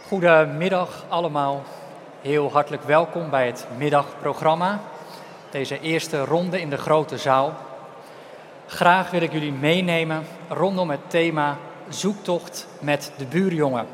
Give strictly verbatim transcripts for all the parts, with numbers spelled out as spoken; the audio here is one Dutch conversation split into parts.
Goedemiddag allemaal. Heel hartelijk welkom bij het middagprogramma. Deze eerste ronde in de grote zaal. Graag wil ik jullie meenemen rondom het thema zoektocht met de buurjongen.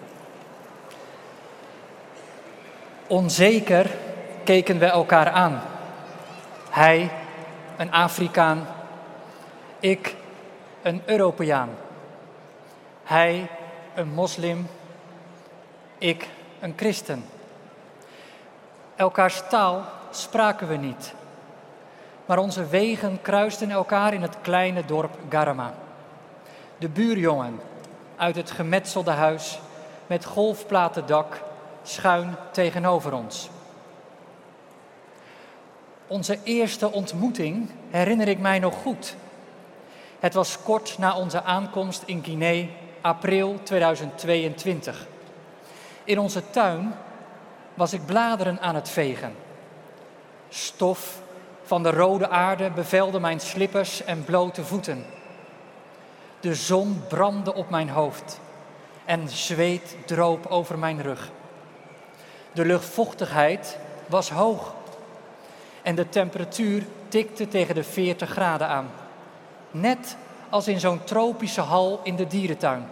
Onzeker keken we elkaar aan. Hij, een Afrikaan. Ik, een Europeaan. Hij, een moslim. Ik, een christen. Elkaars taal spraken we niet. Maar onze wegen kruisten elkaar in het kleine dorp Garama. De buurjongen uit het gemetselde huis met golfplatendak schuin tegenover ons. Onze eerste ontmoeting herinner ik mij nog goed. Het was kort na onze aankomst in Guinea, april tweeduizend tweeëntwintig. In onze tuin was ik bladeren aan het vegen. Stof van de rode aarde bevelde mijn slippers en blote voeten. De zon brandde op mijn hoofd en zweet droop over mijn rug. De luchtvochtigheid was hoog en de temperatuur tikte tegen de veertig graden aan. Net als in zo'n tropische hal in de dierentuin.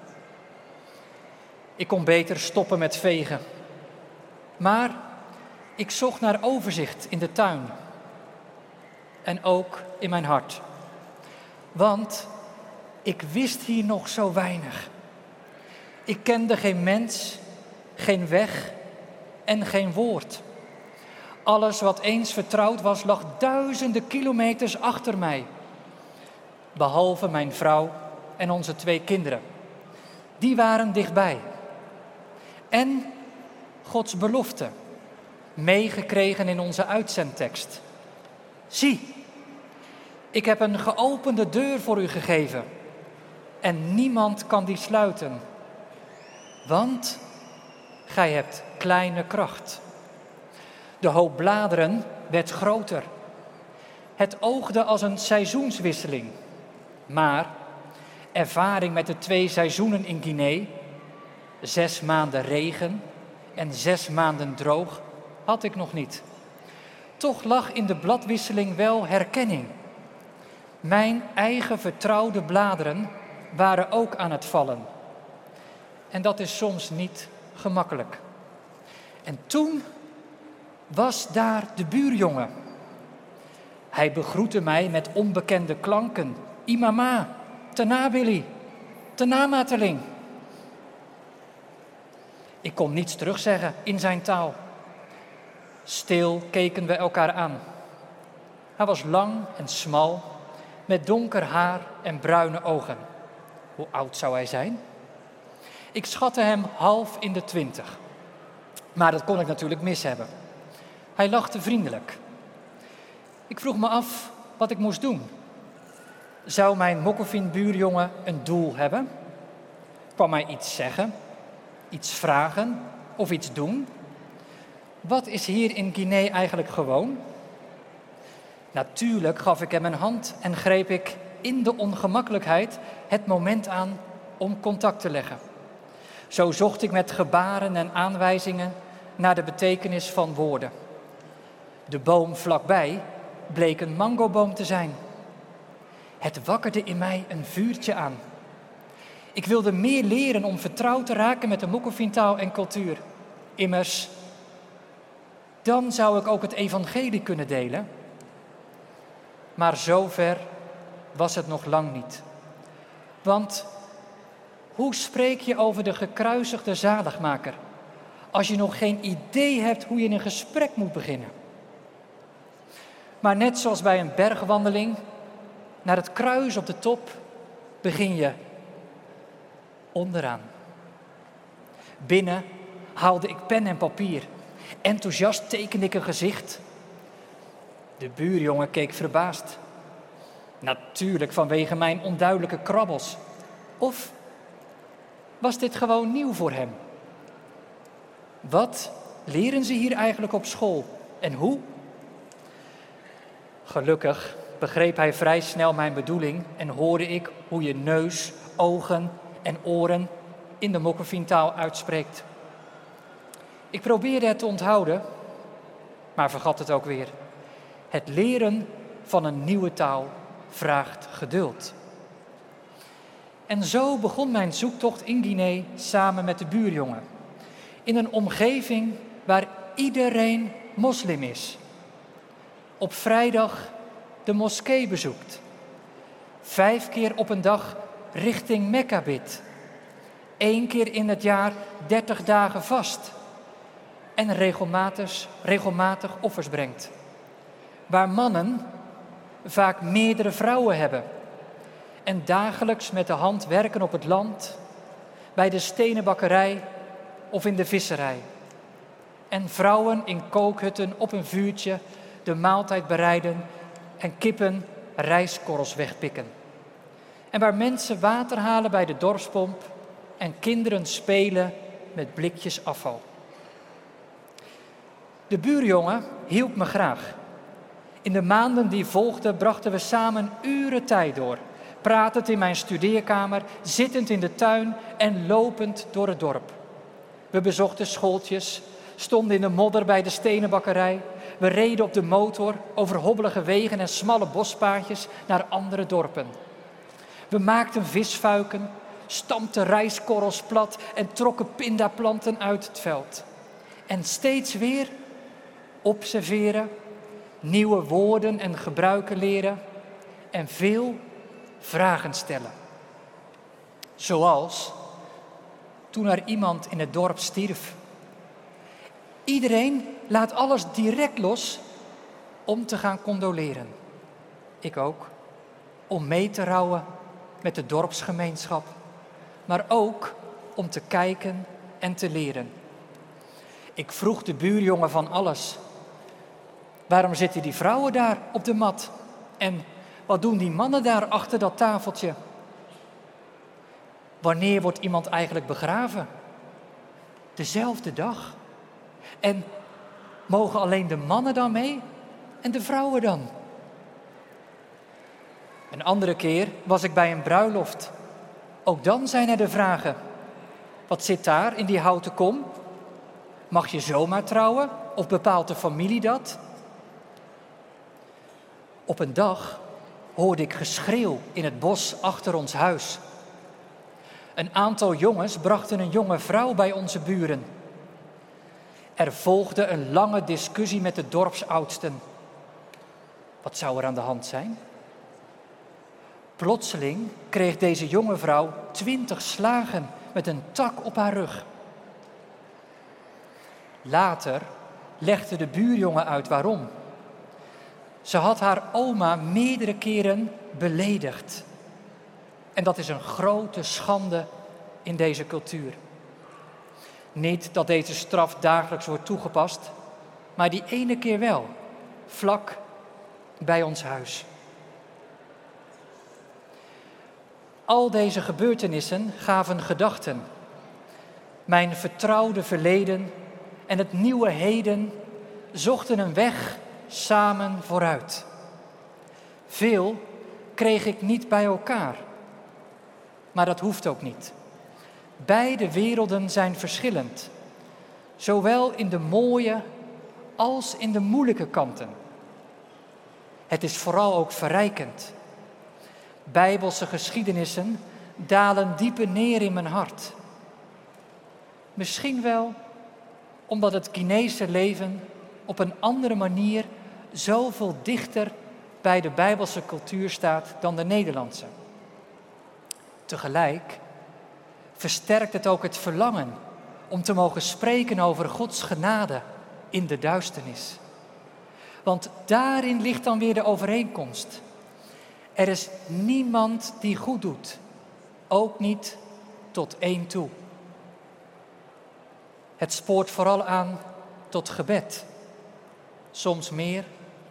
Ik kon beter stoppen met vegen. Maar ik zocht naar overzicht in de tuin. En ook in mijn hart. Want ik wist hier nog zo weinig. Ik kende geen mens, geen weg en geen woord. Alles wat eens vertrouwd was, lag duizenden kilometers achter mij. Behalve mijn vrouw en onze twee kinderen. Die waren dichtbij. En Gods belofte, meegekregen in onze uitzendtekst. Zie, ik heb een geopende deur voor u gegeven en niemand kan die sluiten, want gij hebt kleine kracht. De hoop bladeren werd groter. Het oogde als een seizoenswisseling, maar ervaring met de twee seizoenen in Guinea, zes maanden regen en zes maanden droog, had ik nog niet. Toch lag in de bladwisseling wel herkenning. Mijn eigen vertrouwde bladeren waren ook aan het vallen. En dat is soms niet gemakkelijk. En toen was daar de buurjongen. Hij begroette mij met onbekende klanken. Imama, tenabili, tenamateling. Ik kon niets terugzeggen in zijn taal. Stil keken we elkaar aan. Hij was lang en smal, met donker haar en bruine ogen. Hoe oud zou hij zijn? Ik schatte hem half in de twintig. Maar dat kon ik natuurlijk mis hebben. Hij lachte vriendelijk. Ik vroeg me af wat ik moest doen. Zou mijn Mokofin-buurjongen een doel hebben? Kwam hij iets zeggen? Iets vragen of iets doen? Wat is hier in Guinea eigenlijk gewoon? Natuurlijk gaf ik hem een hand en greep ik in de ongemakkelijkheid het moment aan om contact te leggen. Zo zocht ik met gebaren en aanwijzingen naar de betekenis van woorden. De boom vlakbij bleek een mangoboom te zijn. Het wakkerde in mij een vuurtje aan. Ik wilde meer leren om vertrouwd te raken met de Mokofin-taal en cultuur. Immers, dan zou ik ook het evangelie kunnen delen. Maar zover was het nog lang niet. Want hoe spreek je over de gekruisigde zaligmaker als je nog geen idee hebt hoe je een gesprek moet beginnen? Maar net zoals bij een bergwandeling, naar het kruis op de top begin je onderaan. Binnen haalde ik pen en papier. Enthousiast tekende ik een gezicht. De buurjongen keek verbaasd. Natuurlijk vanwege mijn onduidelijke krabbels. Of was dit gewoon nieuw voor hem? Wat leren ze hier eigenlijk op school en hoe? Gelukkig begreep hij vrij snel mijn bedoeling en hoorde ik hoe je neus, ogen en oren in de Mokofin-taal uitspreekt. Ik probeerde het te onthouden, maar vergat het ook weer. Het leren van een nieuwe taal vraagt geduld. En zo begon mijn zoektocht in Guinea samen met de buurjongen. In een omgeving waar iedereen moslim is. Op vrijdag de moskee bezoekt. Vijf keer op een dag richting Mekka bidt. Eén keer in het jaar dertig dagen vast. En regelmatig, regelmatig offers brengt. Waar mannen vaak meerdere vrouwen hebben. En dagelijks met de hand werken op het land, bij de stenenbakkerij of in de visserij. En vrouwen in kookhutten op een vuurtje de maaltijd bereiden en kippen rijstkorrels wegpikken. En waar mensen water halen bij de dorpspomp en kinderen spelen met blikjes afval. De buurjongen hielp me graag. In de maanden die volgden brachten we samen uren tijd door. Pratend in mijn studeerkamer, zittend in de tuin en lopend door het dorp. We bezochten schooltjes, stonden in de modder bij de stenenbakkerij. We reden op de motor over hobbelige wegen en smalle bospaadjes naar andere dorpen. We maakten visfuiken, stampten rijstkorrels plat en trokken pindaplanten uit het veld. En steeds weer observeren, nieuwe woorden en gebruiken leren en veel vragen stellen. Zoals toen er iemand in het dorp stierf. Iedereen laat alles direct los om te gaan condoleren. Ik ook, om mee te rouwen met de dorpsgemeenschap, maar ook om te kijken en te leren. Ik vroeg de buurjongen van alles. Waarom zitten die vrouwen daar op de mat? En wat doen die mannen daar achter dat tafeltje? Wanneer wordt iemand eigenlijk begraven? Dezelfde dag. En mogen alleen de mannen dan mee en de vrouwen dan? Een andere keer was ik bij een bruiloft. Ook dan zijn er de vragen. Wat zit daar in die houten kom? Mag je zomaar trouwen of bepaalt de familie dat? Op een dag hoorde ik geschreeuw in het bos achter ons huis. Een aantal jongens brachten een jonge vrouw bij onze buren. Er volgde een lange discussie met de dorpsoudsten. Wat zou er aan de hand zijn? Plotseling kreeg deze jonge vrouw twintig slagen met een tak op haar rug. Later legde de buurjongen uit waarom. Ze had haar oma meerdere keren beledigd. En dat is een grote schande in deze cultuur. Niet dat deze straf dagelijks wordt toegepast, maar die ene keer wel, vlak bij ons huis. Al deze gebeurtenissen gaven gedachten. Mijn vertrouwde verleden en het nieuwe heden zochten een weg samen vooruit. Veel kreeg ik niet bij elkaar, maar dat hoeft ook niet. Beide werelden zijn verschillend, zowel in de mooie als in de moeilijke kanten. Het is vooral ook verrijkend. Bijbelse geschiedenissen dalen dieper neer in mijn hart. Misschien wel omdat het Guineese leven op een andere manier zoveel dichter bij de Bijbelse cultuur staat dan de Nederlandse. Tegelijk versterkt het ook het verlangen om te mogen spreken over Gods genade in de duisternis. Want daarin ligt dan weer de overeenkomst. Er is niemand die goed doet, ook niet tot één toe. Het spoort vooral aan tot gebed, soms meer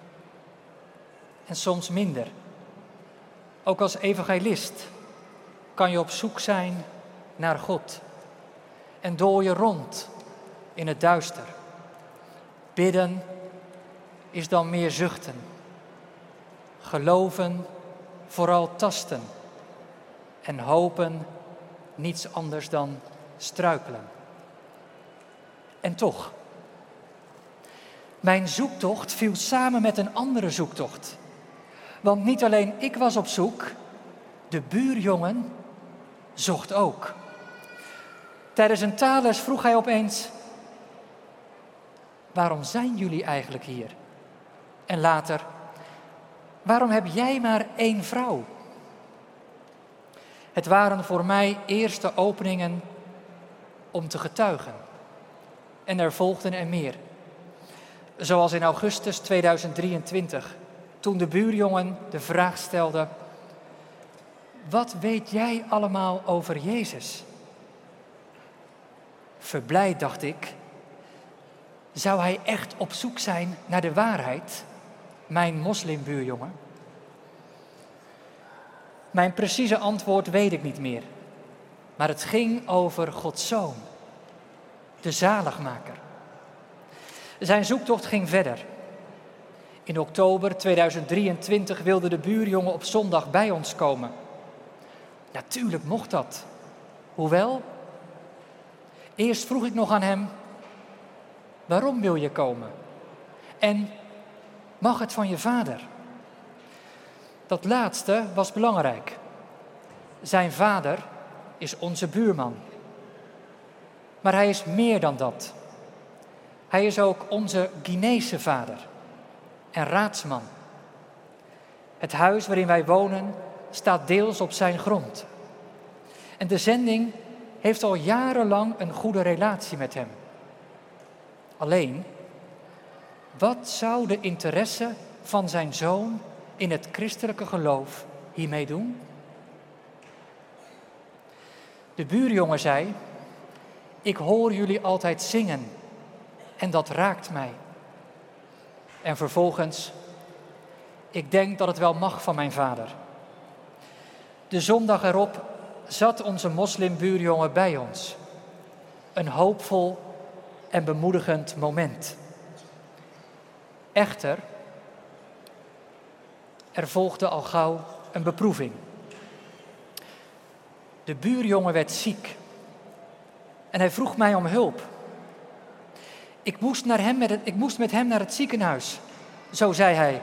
en soms minder. Ook als evangelist kan je op zoek zijn naar God en dool je rond in het duister. Bidden is dan meer zuchten, geloven vooral tasten en hopen niets anders dan struikelen. En toch, Mijn zoektocht viel samen met een andere zoektocht. Want niet alleen ik was op zoek, de buurjongen zocht ook. Tijdens een taalles vroeg hij opeens: waarom zijn jullie eigenlijk hier? En later: waarom heb jij maar één vrouw? Het waren voor mij eerste openingen om te getuigen. En er volgden er meer. Zoals in augustus tweeduizend drieëntwintig, toen de buurjongen de vraag stelde: wat weet jij allemaal over Jezus? Verblijd, dacht ik, zou hij echt op zoek zijn naar de waarheid, mijn moslimbuurjongen? Mijn precieze antwoord weet ik niet meer, maar het ging over Gods Zoon, de zaligmaker. Zijn zoektocht ging verder. In oktober tweeduizend drieëntwintig wilde de buurjongen op zondag bij ons komen. Natuurlijk mocht dat. Hoewel, eerst vroeg ik nog aan hem: waarom wil je komen? En mag het van je vader? Dat laatste was belangrijk. Zijn vader is onze buurman. Maar hij is meer dan dat. Hij is ook onze Guineese vader en raadsman. Het huis waarin wij wonen staat deels op zijn grond. En de zending heeft al jarenlang een goede relatie met hem. Alleen, wat zou de interesse van zijn zoon in het christelijke geloof hiermee doen? De buurjongen zei: ik hoor jullie altijd zingen en dat raakt mij. En vervolgens: ik denk dat het wel mag van mijn vader. De zondag erop zat onze moslimbuurjongen bij ons. Een hoopvol en bemoedigend moment. Echter, er volgde al gauw een beproeving. De buurjongen werd ziek en hij vroeg mij om hulp. Ik moest, naar hem met het, ik moest met hem naar het ziekenhuis, zo zei hij.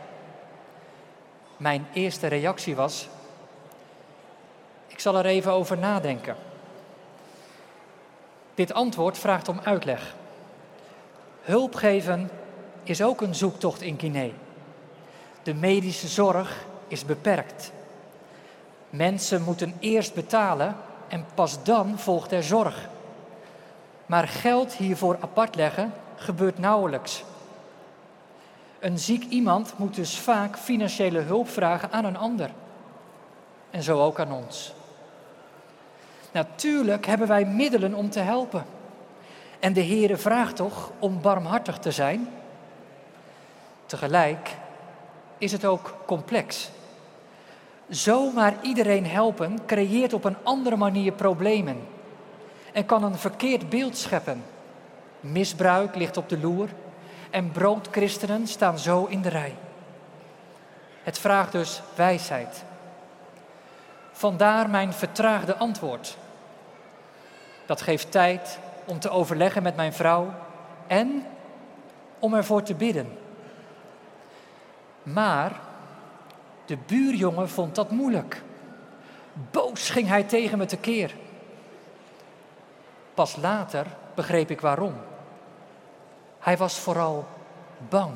Mijn eerste reactie was: ik zal er even over nadenken. Dit antwoord vraagt om uitleg. Hulp geven is ook een zoektocht in Guinea. De medische zorg is beperkt. Mensen moeten eerst betalen en pas dan volgt er zorg. Maar geld hiervoor apart leggen gebeurt nauwelijks. Een ziek iemand moet dus vaak financiële hulp vragen aan een ander. En zo ook aan ons. Natuurlijk hebben wij middelen om te helpen. En de Heere vraagt toch om barmhartig te zijn? Tegelijk is het ook complex. Zomaar iedereen helpen creëert op een andere manier problemen. En kan een verkeerd beeld scheppen. Misbruik ligt op de loer en broodchristenen staan zo in de rij. Het vraagt dus wijsheid. Vandaar mijn vertraagde antwoord. Dat geeft tijd om te overleggen met mijn vrouw en om ervoor te bidden. Maar de buurjongen vond dat moeilijk. Boos ging hij tegen me tekeer. Pas later begreep ik waarom. Hij was vooral bang.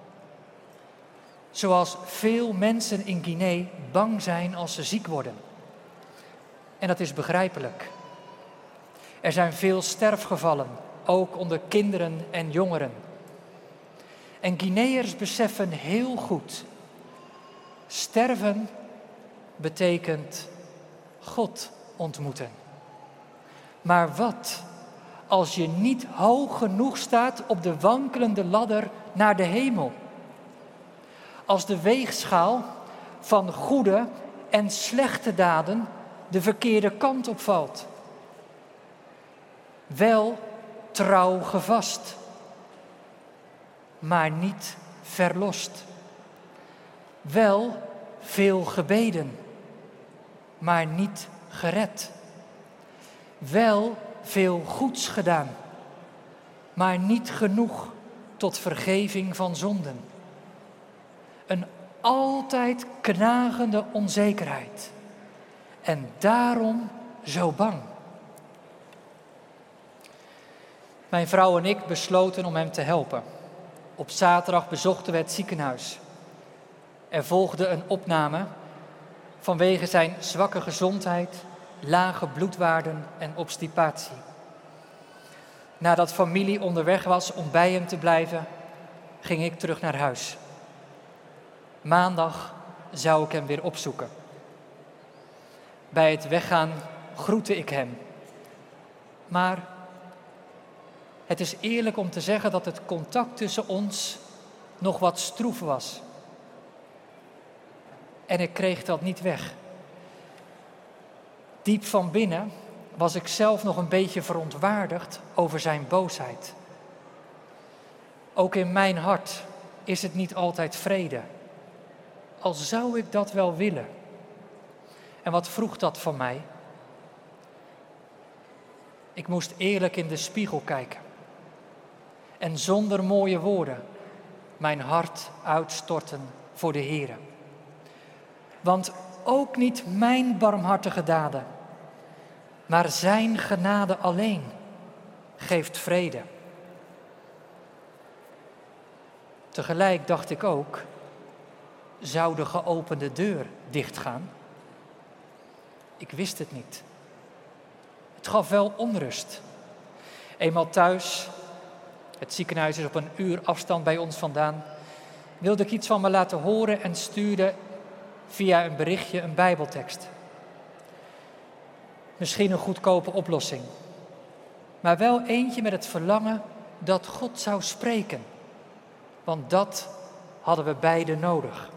Zoals veel mensen in Guinea bang zijn als ze ziek worden. En dat is begrijpelijk. Er zijn veel sterfgevallen, ook onder kinderen en jongeren. En Guineërs beseffen heel goed: sterven betekent God ontmoeten. Maar wat als je niet hoog genoeg staat op de wankelende ladder naar de hemel? Als de weegschaal van goede en slechte daden de verkeerde kant opvalt. Wel trouw gevast, maar niet verlost. Wel veel gebeden, maar niet gered. Wel veel goeds gedaan, maar niet genoeg tot vergeving van zonden. Een altijd knagende onzekerheid. En daarom zo bang. Mijn vrouw en ik besloten om hem te helpen. Op zaterdag bezochten we het ziekenhuis. Er volgde een opname vanwege zijn zwakke gezondheid, lage bloedwaarden en obstipatie. Nadat familie onderweg was om bij hem te blijven, ging ik terug naar huis. Maandag zou ik hem weer opzoeken. Bij het weggaan groette ik hem. Maar het is eerlijk om te zeggen dat het contact tussen ons nog wat stroef was. En ik kreeg dat niet weg. Diep van binnen was ik zelf nog een beetje verontwaardigd over zijn boosheid. Ook in mijn hart is het niet altijd vrede. Al zou ik dat wel willen. En wat vroeg dat van mij? Ik moest eerlijk in de spiegel kijken. En zonder mooie woorden mijn hart uitstorten voor de Heere. Want ook niet mijn barmhartige daden, maar zijn genade alleen geeft vrede. Tegelijk dacht ik ook, zou de geopende deur dichtgaan? Ik wist het niet. Het gaf wel onrust. Eenmaal thuis, het ziekenhuis is op een uur afstand bij ons vandaan, wilde ik iets van me laten horen en stuurde via een berichtje een Bijbeltekst. Misschien een goedkope oplossing, maar wel eentje met het verlangen dat God zou spreken. Want dat hadden we beiden nodig.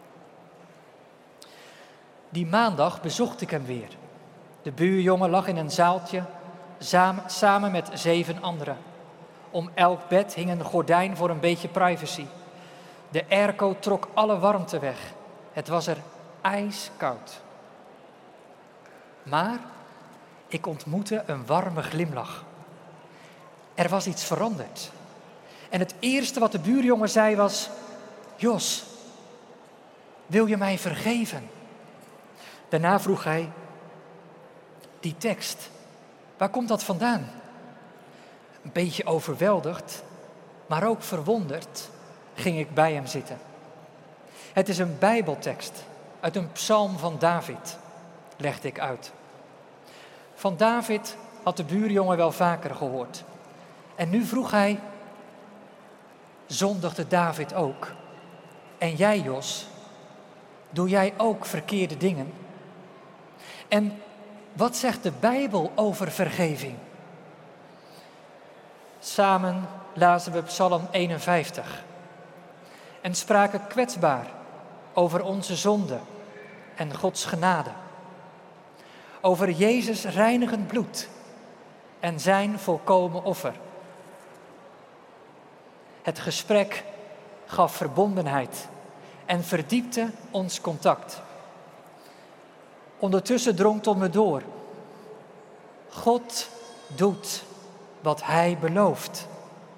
Die maandag bezocht ik hem weer. De buurjongen lag in een zaaltje samen met zeven anderen. Om elk bed hing een gordijn voor een beetje privacy. De airco trok alle warmte weg. Het was er ijskoud. Maar ik ontmoette een warme glimlach. Er was iets veranderd. En het eerste wat de buurjongen zei was: Jos, wil je mij vergeven? Daarna vroeg hij: die tekst, waar komt dat vandaan? Een beetje overweldigd, maar ook verwonderd, ging ik bij hem zitten. Het is een Bijbeltekst uit een psalm van David, legde ik uit. Van David had de buurjongen wel vaker gehoord. En nu vroeg hij: zondigde David ook? En jij, Jos, doe jij ook verkeerde dingen? En wat zegt de Bijbel over vergeving? Samen lazen we Psalm eenenvijftig en spraken kwetsbaar over onze zonde en Gods genade. Over Jezus' reinigend bloed en zijn volkomen offer. Het gesprek gaf verbondenheid en verdiepte ons contact. Ondertussen drong tot me door: God doet wat Hij belooft.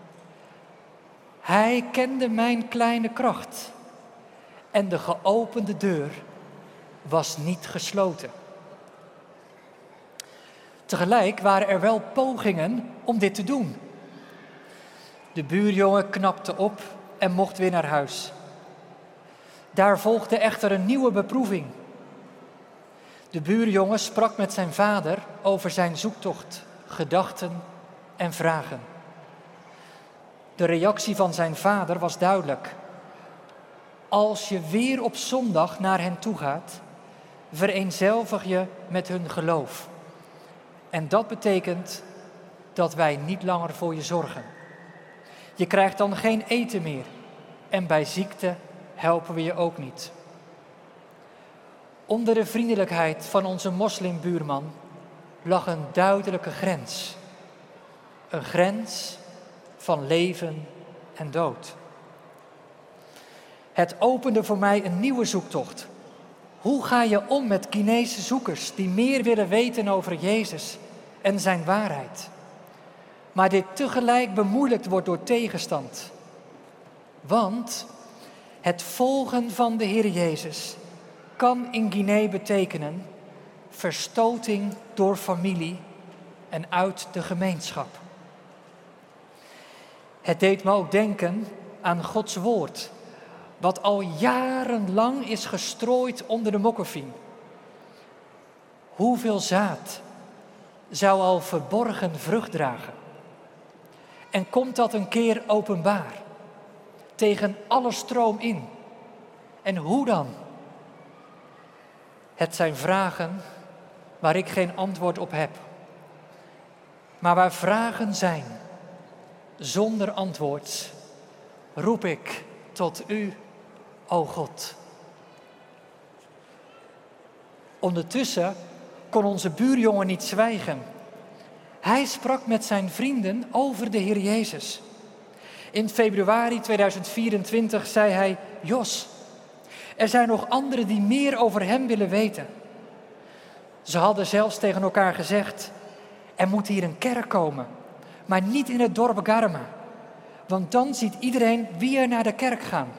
Hij kende mijn kleine kracht en de geopende deur was niet gesloten. Tegelijk waren er wel pogingen om dit te doen. De buurjongen knapte op en mocht weer naar huis. Daar volgde echter een nieuwe beproeving. De buurjongen sprak met zijn vader over zijn zoektocht, gedachten en vragen. De reactie van zijn vader was duidelijk. Als je weer op zondag naar hen toe gaat, vereenzelvig je met hun geloof. En dat betekent dat wij niet langer voor je zorgen. Je krijgt dan geen eten meer en bij ziekte helpen we je ook niet. Onder de vriendelijkheid van onze moslimbuurman lag een duidelijke grens. Een grens van leven en dood. Het opende voor mij een nieuwe zoektocht. Hoe ga je om met Chinese zoekers die meer willen weten over Jezus en zijn waarheid? Maar dit tegelijk bemoeilijkt wordt door tegenstand, Want het volgen van de Heer Jezus kan in Guinea betekenen verstoting door familie en uit de gemeenschap. Het deed me ook denken aan Gods woord, wat al jarenlang is gestrooid onder de mokkefien. Hoeveel zaad zou al verborgen vrucht dragen? En komt dat een keer openbaar, tegen alle stroom in? En hoe dan? Het zijn vragen waar ik geen antwoord op heb. Maar waar vragen zijn, zonder antwoord, roep ik tot u, o God. Ondertussen kon onze buurjongen niet zwijgen. Hij sprak met zijn vrienden over de Heer Jezus. In februari tweeduizend vierentwintig zei hij: Jos, er zijn nog anderen die meer over hem willen weten. Ze hadden zelfs tegen elkaar gezegd: er moet hier een kerk komen, maar niet in het dorp Garma. Want dan ziet iedereen wie er naar de kerk gaan.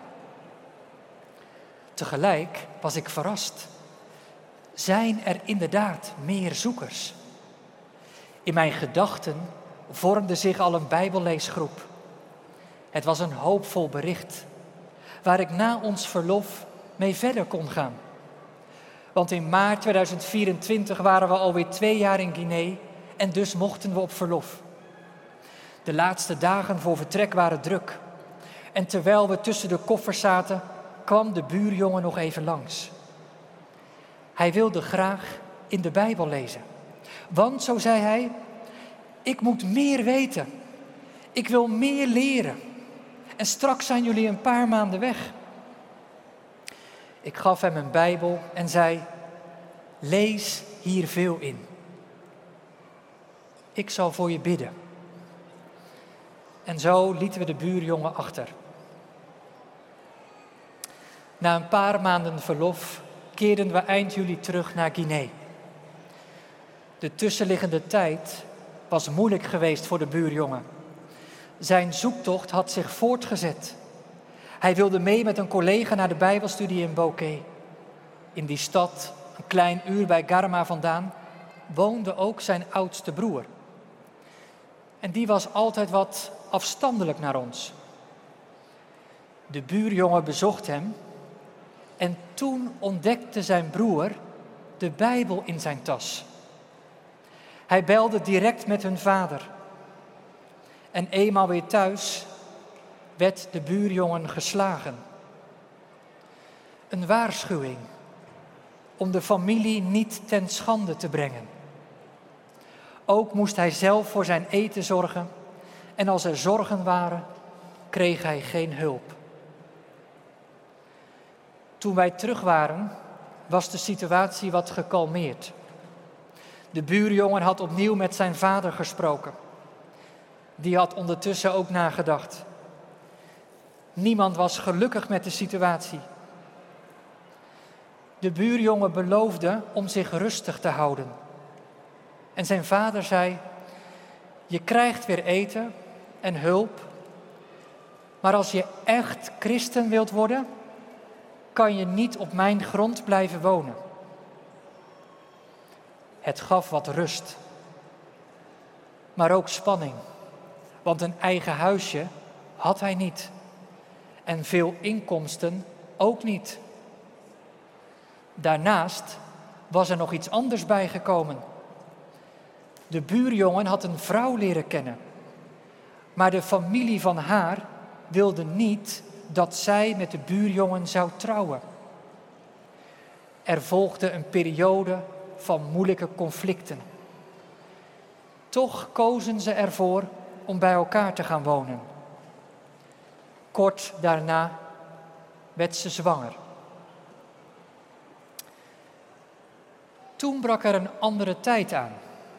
Tegelijk was ik verrast. Zijn er inderdaad meer zoekers? In mijn gedachten vormde zich al een bijbelleesgroep. Het was een hoopvol bericht, waar ik na ons verlof mee verder kon gaan. Want in maart tweeduizend vierentwintig waren we alweer twee jaar in Guinea en dus mochten we op verlof. De laatste dagen voor vertrek waren druk. En terwijl we tussen de koffers zaten, kwam de buurjongen nog even langs. Hij wilde graag in de Bijbel lezen. Want, zo zei hij, ik moet meer weten. Ik wil meer leren. En straks zijn jullie een paar maanden weg. Ik gaf hem een Bijbel en zei: lees hier veel in. Ik zal voor je bidden. En zo lieten we de buurjongen achter. Na een paar maanden verlof keerden we eind juli terug naar Guinea. De tussenliggende tijd was moeilijk geweest voor de buurjongen. Zijn zoektocht had zich voortgezet. Hij wilde mee met een collega naar de Bijbelstudie in Bokeh. In die stad, een klein uur bij Garma vandaan, woonde ook zijn oudste broer. En die was altijd wat afstandelijk naar ons. De buurjongen bezocht hem en toen ontdekte zijn broer de Bijbel in zijn tas. Hij belde direct met hun vader. En eenmaal weer thuis werd de buurjongen geslagen. Een waarschuwing om de familie niet ten schande te brengen. Ook moest hij zelf voor zijn eten zorgen en als er zorgen waren, kreeg hij geen hulp. Toen wij terug waren, was de situatie wat gekalmeerd. De buurjongen had opnieuw met zijn vader gesproken. Die had ondertussen ook nagedacht. Niemand was gelukkig met de situatie. De buurjongen beloofde om zich rustig te houden. En zijn vader zei: je krijgt weer eten en hulp, maar als je echt christen wilt worden, kan je niet op mijn grond blijven wonen. Het gaf wat rust, maar ook spanning, want een eigen huisje had hij niet en veel inkomsten ook niet. Daarnaast was er nog iets anders bijgekomen. De buurjongen had een vrouw leren kennen, maar de familie van haar wilde niet dat zij met de buurjongen zou trouwen. Er volgde een periode van moeilijke conflicten. Toch kozen ze ervoor om bij elkaar te gaan wonen. Kort daarna werd ze zwanger. Toen brak er een andere tijd aan.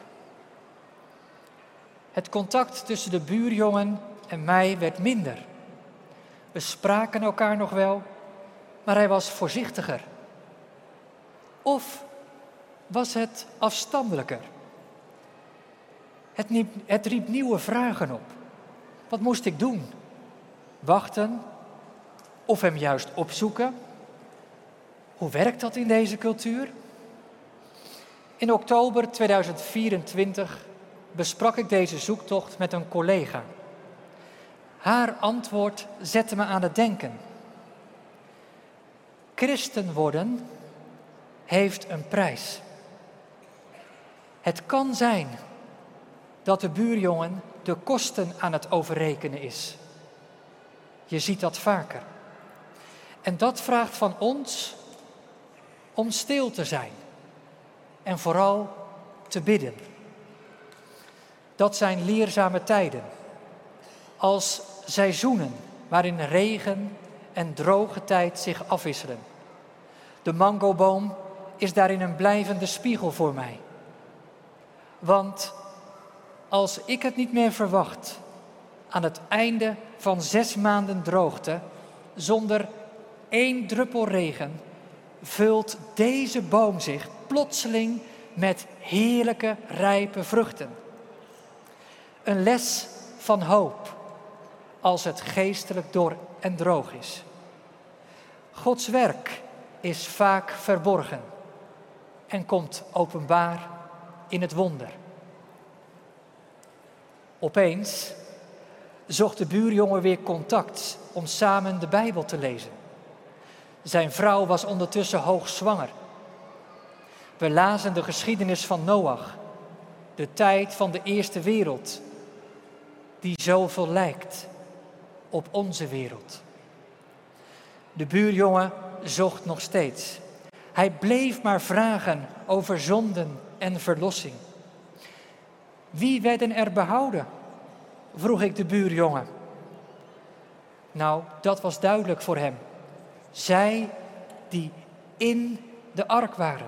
Het contact tussen de buurjongen en mij werd minder. We spraken elkaar nog wel, maar hij was voorzichtiger. Of was het afstandelijker? Het, het riep nieuwe vragen op. Wat moest ik doen? Wachten of hem juist opzoeken? Hoe werkt dat in deze cultuur? In oktober tweeduizend vierentwintig besprak ik deze zoektocht met een collega. Haar antwoord zette me aan het denken. Christen worden heeft een prijs. Het kan zijn dat de buurjongen de kosten aan het overrekenen is. Je ziet dat vaker. En dat vraagt van ons om stil te zijn en vooral te bidden. Dat zijn leerzame tijden, als seizoenen waarin regen en droge tijd zich afwisselen. De mangoboom is daarin een blijvende spiegel voor mij. Want als ik het niet meer verwacht, aan het einde van zes maanden droogte, zonder één druppel regen, vult deze boom zich plotseling met heerlijke, rijpe vruchten. Een les van hoop, als het geestelijk dor en droog is. Gods werk is vaak verborgen en komt openbaar in het wonder. Opeens zocht de buurjongen weer contact om samen de Bijbel te lezen. Zijn vrouw was ondertussen hoogzwanger. We lazen de geschiedenis van Noach, de tijd van de eerste wereld, die zoveel lijkt op onze wereld. De buurjongen zocht nog steeds. Hij bleef maar vragen over zonden en verlossing. Wie werden er behouden? Vroeg ik de buurjongen. Nou, dat was duidelijk voor hem. Zij die in de ark waren.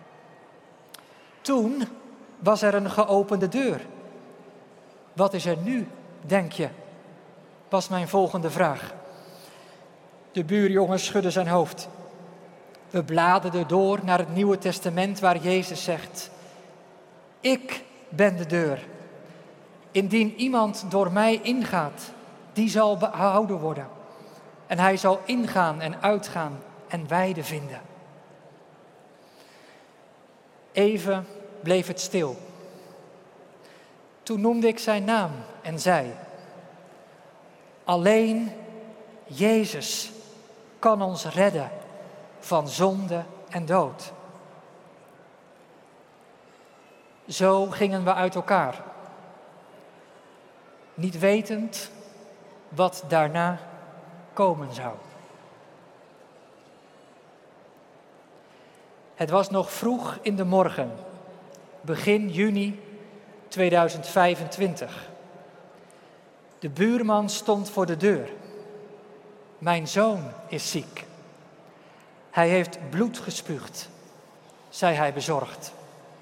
Toen was er een geopende deur. Wat is er nu, denk je? Was mijn volgende vraag. De buurjongen schudde zijn hoofd. We bladerden door naar het Nieuwe Testament waar Jezus zegt: ik ben de deur. Indien iemand door mij ingaat, die zal behouden worden. En hij zal ingaan en uitgaan en weide vinden. Even bleef het stil. Toen noemde ik zijn naam en zei: alleen Jezus kan ons redden van zonde en dood. Zo gingen we uit elkaar, niet wetend wat daarna komen zou. Het was nog vroeg in de morgen, begin juni tweeduizend vijfentwintig. De buurman stond voor de deur. Mijn zoon is ziek. Hij heeft bloed gespuugd, zei hij bezorgd.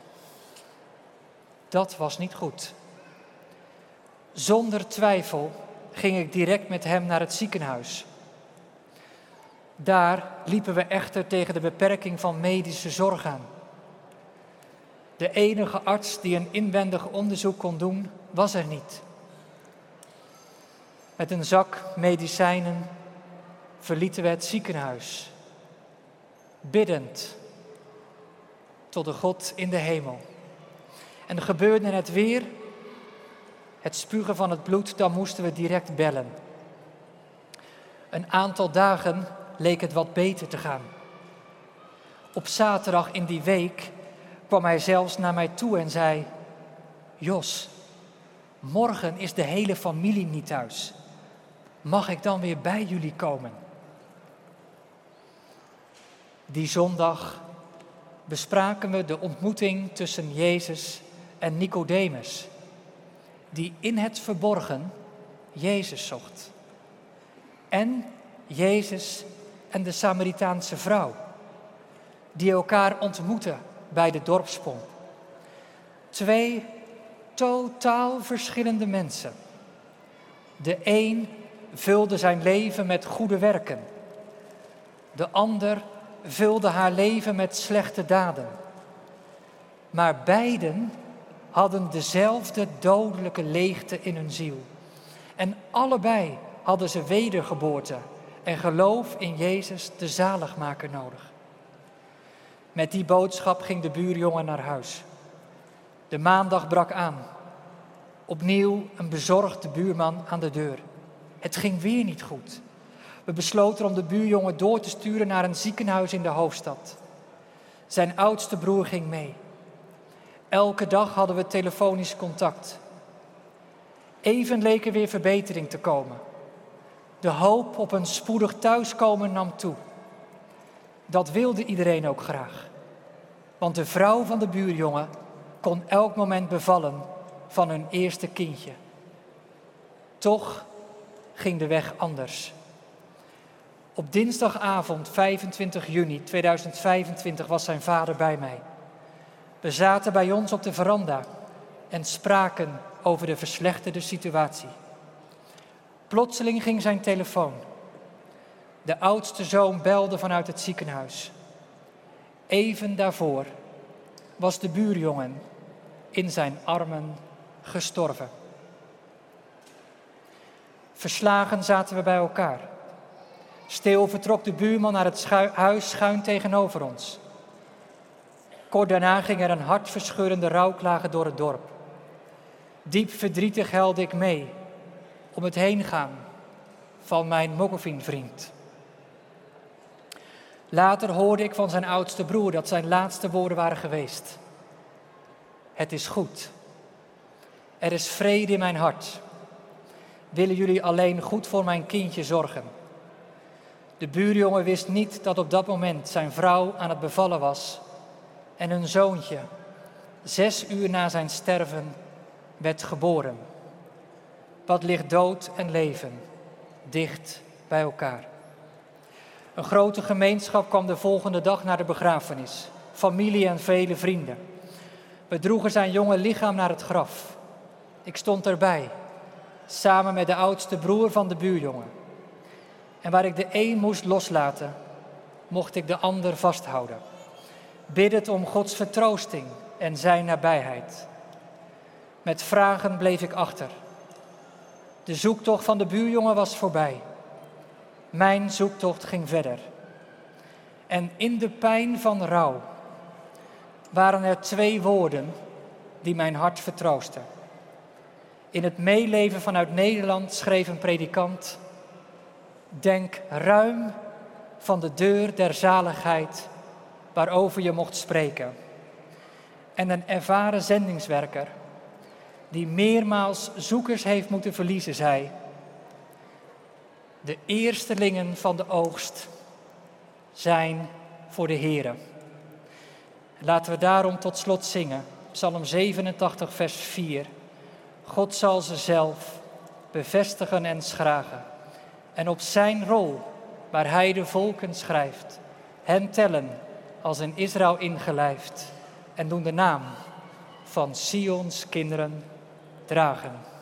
Dat was niet goed. Zonder twijfel ging ik direct met hem naar het ziekenhuis. Daar liepen we echter tegen de beperking van medische zorg aan. De enige arts die een inwendig onderzoek kon doen, was er niet. Met een zak medicijnen verlieten we het ziekenhuis, biddend tot de God in de hemel. En er gebeurde het weer, het spugen van het bloed, dan moesten we direct bellen. Een aantal dagen leek het wat beter te gaan. Op zaterdag in die week kwam hij zelfs naar mij toe en zei: Jos, morgen is de hele familie niet thuis. Mag ik dan weer bij jullie komen? Die zondag bespraken we de ontmoeting tussen Jezus en Nicodemus, die in het verborgen Jezus zocht. En Jezus en de Samaritaanse vrouw, die elkaar ontmoetten bij de dorpspomp. Twee totaal verschillende mensen. De een vulde zijn leven met goede werken. De ander vulde haar leven met slechte daden. Maar beiden hadden dezelfde dodelijke leegte in hun ziel. En allebei hadden ze wedergeboorte en geloof in Jezus de zaligmaker nodig. Met die boodschap ging de buurjongen naar huis. De maandag brak aan. Opnieuw een bezorgde buurman aan de deur. Het ging weer niet goed. We besloten om de buurjongen door te sturen naar een ziekenhuis in de hoofdstad. Zijn oudste broer ging mee. Elke dag hadden we telefonisch contact. Even leek er weer verbetering te komen. De hoop op een spoedig thuiskomen nam toe. Dat wilde iedereen ook graag. Want de vrouw van de buurjongen kon elk moment bevallen van hun eerste kindje. Toch ging de weg anders. Op dinsdagavond vijfentwintig juni tweeduizend vijfentwintig was zijn vader bij mij. We zaten bij ons op de veranda en spraken over de verslechterde situatie. Plotseling ging zijn telefoon. De oudste zoon belde vanuit het ziekenhuis. Even daarvoor was de buurjongen in zijn armen gestorven. Verslagen zaten we bij elkaar. Stil vertrok de buurman naar het schu- huis schuin tegenover ons. Kort daarna ging er een hartverscheurende rouwklage door het dorp. Diep verdrietig huilde ik mee om het heengaan van mijn Mokoffin-vriend. Later hoorde ik van zijn oudste broer dat zijn laatste woorden waren geweest. Het is goed. Er is vrede in mijn hart. Willen jullie alleen goed voor mijn kindje zorgen? De buurjongen wist niet dat op dat moment zijn vrouw aan het bevallen was en hun zoontje, zes uur na zijn sterven, werd geboren. Wat ligt dood en leven dicht bij elkaar. Een grote gemeenschap kwam de volgende dag naar de begrafenis. Familie en vele vrienden. We droegen zijn jonge lichaam naar het graf. Ik stond erbij, samen met de oudste broer van de buurjongen. En waar ik de een moest loslaten, mocht ik de ander vasthouden. Biddend om Gods vertroosting en zijn nabijheid. Met vragen bleef ik achter. De zoektocht van de buurjongen was voorbij. Mijn zoektocht ging verder. En in de pijn van rouw waren er twee woorden die mijn hart vertroosten. In het meeleven vanuit Nederland schreef een predikant: denk ruim van de deur der zaligheid waarover je mocht spreken. En een ervaren zendingswerker die meermaals zoekers heeft moeten verliezen, zei: de eerstelingen van de oogst zijn voor de Heere. Laten we daarom tot slot zingen, Psalm zevenentachtig, vers vier. God zal ze zelf bevestigen en schragen. En op zijn rol, waar hij de volken schrijft, hen tellen als in Israël ingelijfd en doen de naam van Sions kinderen dragen.